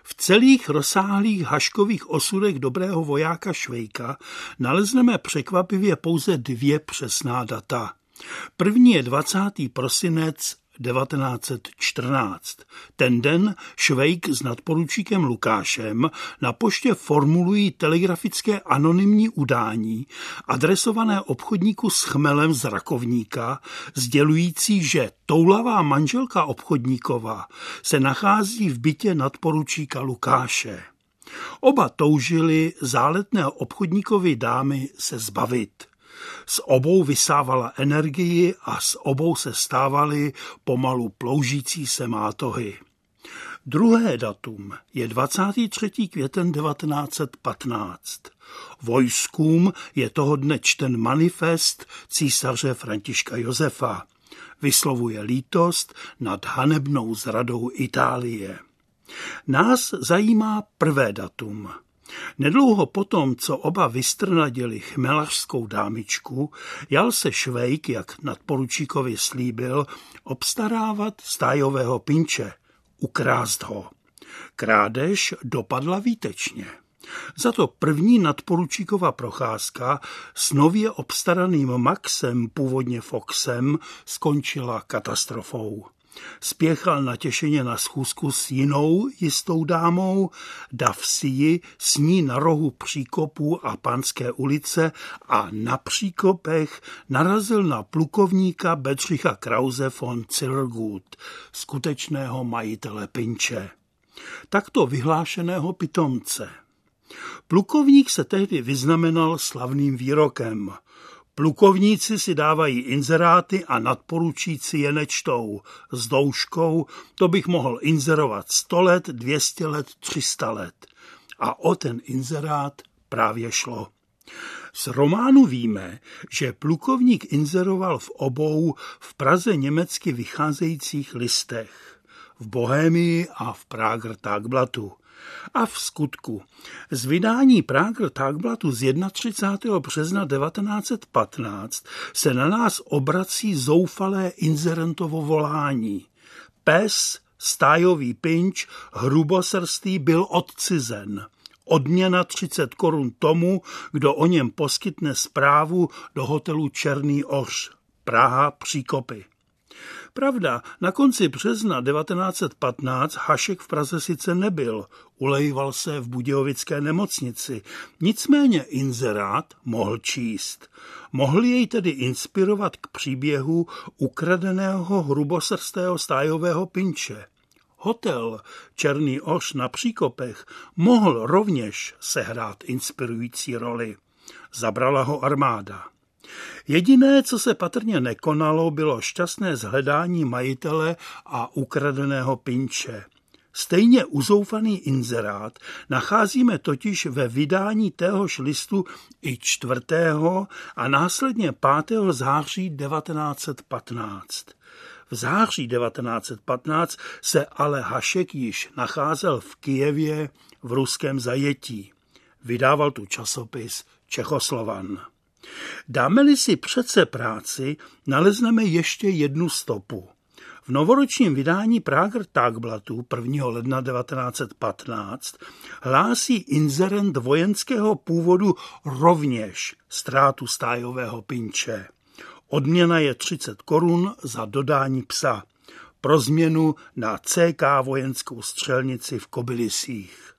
V celých rozsáhlých Haškových osudech dobrého vojáka Švejka nalezneme překvapivě pouze 2 přesná data. První je 20. prosinec 1914. Ten den Švejk s nadporučíkem Lukášem na poště formulují telegrafické anonymní udání adresované obchodníku s chmelem z Rakovníka, sdělující, že toulavá manželka obchodníkova se nachází v bytě nadporučíka Lukáše. Oba toužili záletného obchodníkovi dámy se zbavit. Z obou vysávala energii a z obou se stávaly pomalu ploužící se mátohy. Druhé datum je 23. květen 1915. Vojskům je toho dne čten manifest císaře Františka Josefa. Vyslovuje lítost nad hanebnou zradou Itálie. Nás zajímá prvé datum. Nedlouho potom, co oba vystrnadili chmelařskou dámičku, jal se Švejk, jak nadporučíkovi slíbil, obstarávat stájového pinče, ukrást ho. Krádež dopadla výtečně. Za to první nadporučíkova procházka s nově obstaraným Maxem, původně Foxem, skončila katastrofou. Spěchal natěšeně na schůzku s jinou jistou dámou, dav si ji s ní na rohu Příkopů a Panské ulice a na Příkopech narazil na plukovníka Bedřicha Krause von Zillergut, skutečného majitele pinče. Takto vyhlášeného pitomce. Plukovník se tehdy vyznamenal slavným výrokem: plukovníci si dávají inzeráty a nadporučíci je nečtou. S douškou to bych mohl inzerovat 100 let, 200 let, 300 let. A o ten inzerát právě šlo. Z románu víme, že plukovník inzeroval v obou v Praze německy vycházejících listech, v Bohémii a v Prager Tagblattu. A v skutku, z vydání Prager Tagblattu z 31. března 1915 se na nás obrací zoufalé inzerentovo volání. Pes, stájový pinč, hrubosrstý byl odcizen. Odměna 30 korun tomu, kdo o něm poskytne zprávu do hotelu Černý Oř, Praha, Příkopy. Pravda, na konci března 1915 Hašek v Praze sice nebyl, ulejval se v budějovické nemocnici, nicméně inzerát mohl číst. Mohl jej tedy inspirovat k příběhu ukradeného hrubosrstého stájového pinče. Hotel Černý Oř na Příkopech mohl rovněž sehrát inspirující roli. Zabrala ho armáda. Jediné, co se patrně nekonalo, bylo šťastné zhledání majitele a ukradeného pinče. Stejně uzoufaný inzerát nacházíme totiž ve vydání téhož listu i 4. a následně 5. září 1915. V září 1915 se ale Hašek již nacházel v Kyjevě v ruském zajetí. Vydával tu časopis Čechoslovan. Dáme-li si přece práci, nalezneme ještě jednu stopu. V novoročním vydání Prager Tagblattu 1. ledna 1915 hlásí inzerent vojenského původu rovněž ztrátu stájového pinče. Odměna je 30 korun za dodání psa. Pro změnu na CK vojenskou střelnici v Kobylisích.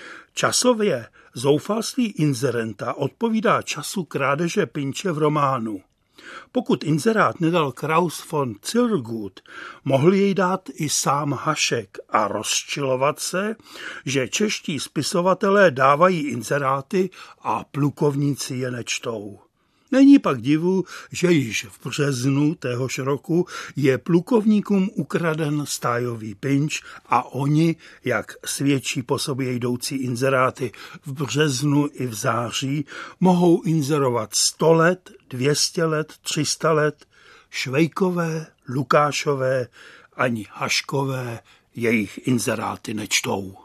Časově zoufalství inzerenta odpovídá času krádeže pinče v románu. Pokud inzerát nedal Kraus von Zillergut, mohl jej dát i sám Hašek a rozčilovat se, že čeští spisovatelé dávají inzeráty a plukovníci je nečtou. Není pak divu, že již v březnu téhož roku je plukovníkům ukraden stájový pinč a oni, jak svědčí po sobě jdoucí inzeráty v březnu i v září, mohou inzerovat 100 let, 200 let, 300 let. Švejkové, Lukášové ani Haškové jejich inzeráty nečtou.